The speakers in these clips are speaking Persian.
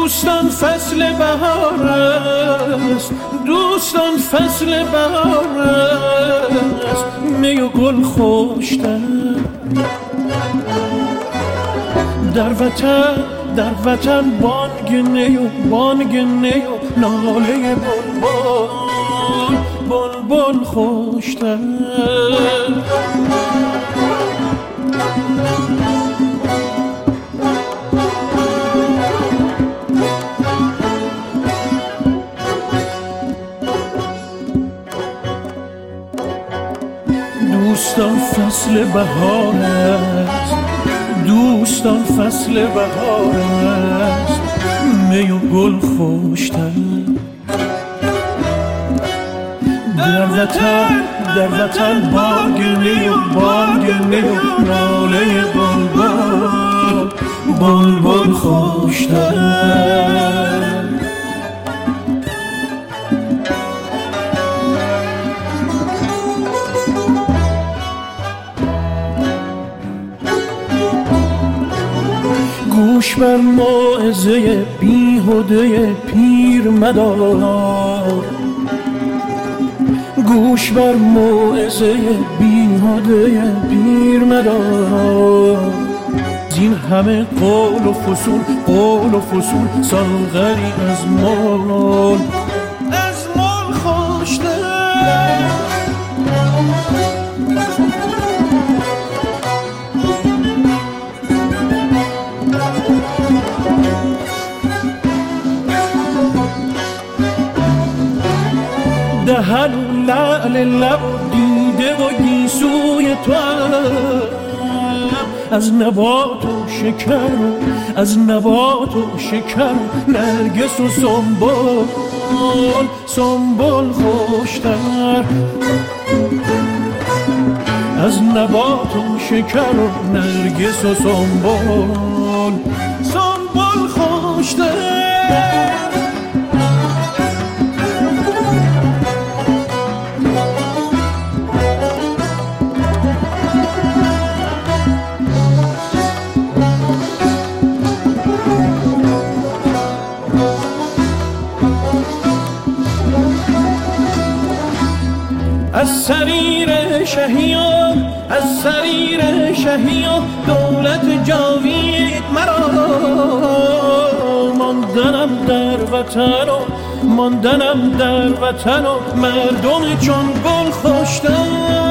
دوستان فصل بهار است، دوستان فصل بهار است، می و گل خوشتر در وطن بانگ نی و ناله بلبل خوشتر. دوستان فصل بهار است، دوستان فصل بهار است، می و گل خوشتر در وطن بانگ نی و ناله بلبل خوشتر. گوش بر موعظه بیهوده پیر مدار، گوش بر موعظه بیهوده پیر مدار. زین همه قول و فسون ساغری از مال خوشتر. دهن و لعل لب دیده و گیسوی تو از نبات و شکر نرگس و سنبل خوشتر. از نبات و شکر و نرگس و سنبل خوشتر. از سریر شهیان دولت جاوید مرا. ماندنم در وطن و مردم چون گل خوشتر.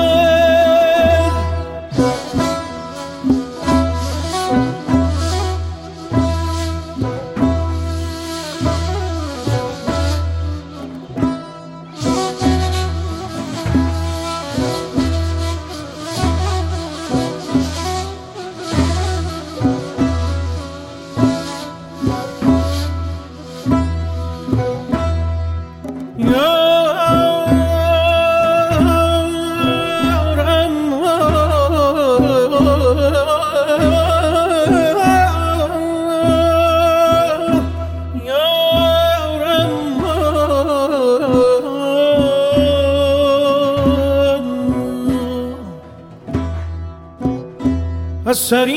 از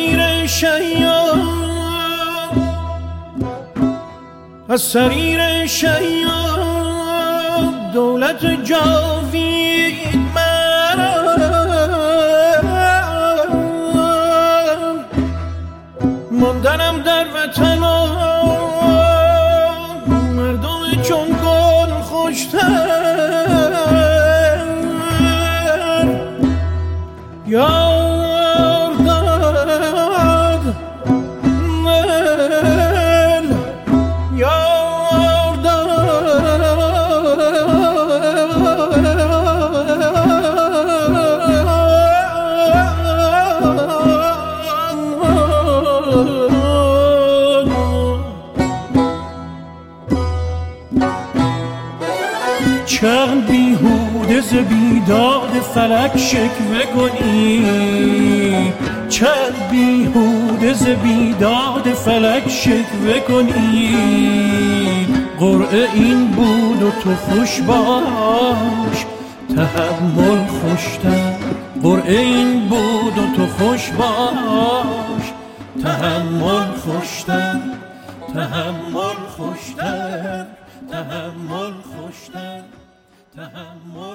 سریر شیاد دولت جاوید مرا. ماندنم در وطن و مردم چون گل خوشتر. چند بیهوده ز بیداد فلک شکوه کنی، چند بیهوده ز بیداد فلک شکوه کنی. قرعه این بود و تو خوش باش تحمل خوشتر. قرعه این بود و تو خوش باش تحمل خوشتر. تحمل خوشتر، تحمل خوشتر، تحمل